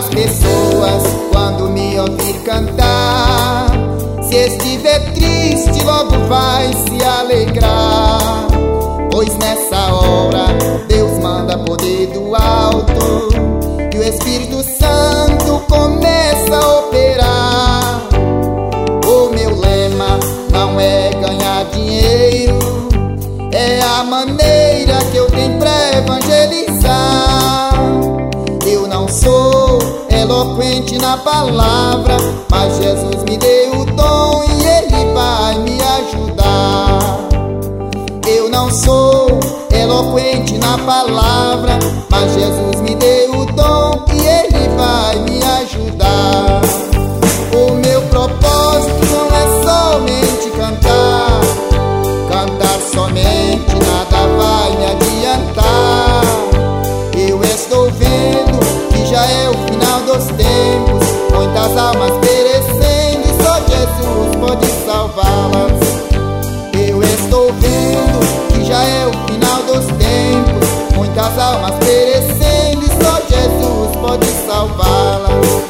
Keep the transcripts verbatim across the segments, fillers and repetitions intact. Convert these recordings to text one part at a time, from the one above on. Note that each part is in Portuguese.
as pessoas quando me ouvir cantar. Se estiver triste, logo vai se alegrar, pois nessa hora Deus manda poder do alto e o Espírito Santo começa a operar. O meu lema não é ganhar dinheiro, é a maneira que eu tenho pra evangelizar. Eu não sou eloquente na palavra, mas Jesus me deu o dom e Ele vai me ajudar. Eu não sou eloquente na palavra, mas Jesus me deu o dom e Ele vai me ajudar. O meu propósito não é somente cantar, cantar somente nada vai me adiantar. Eu estou vendo que já é o final dos tempos, muitas almas perecendo e só Jesus pode salvá-las. Eu estou vendo que já é o final dos tempos, muitas almas perecendo e só Jesus pode salvá-las.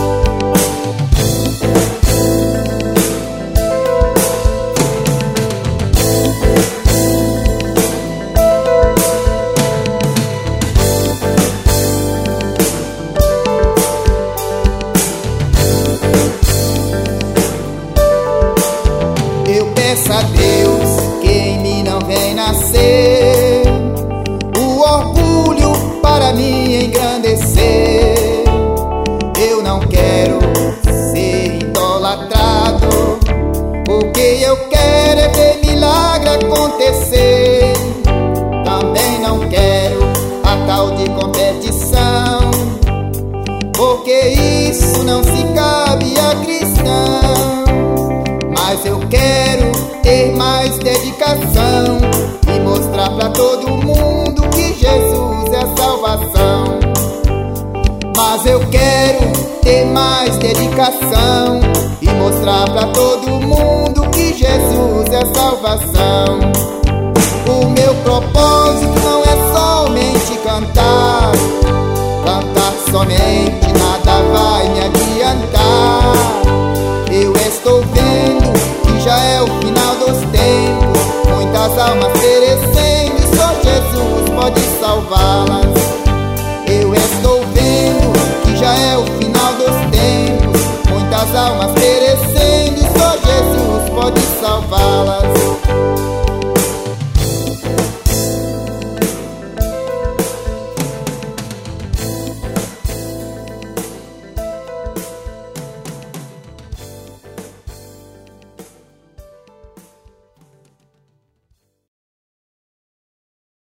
Eu peço a Deus que em mim não vem nascer o orgulho para me engrandecer. Eu não quero ser idolatrado, o que eu quero é ver milagre acontecer. Também não quero a tal de competição, porque isso não se cabe a cristão. Mas eu quero ter mais dedicação e mostrar pra todo mundo que Jesus é a salvação. Mas eu quero ter mais dedicação e mostrar pra todo mundo que Jesus é a salvação. O meu propósito não é somente cantar, cantar somente nada vai me adiantar. Eu estou vendo que já é o final dos tempos, muitas almas perecendo e só Jesus pode salvá-las. Eu estou vendo que já é o final dos tempos, muitas almas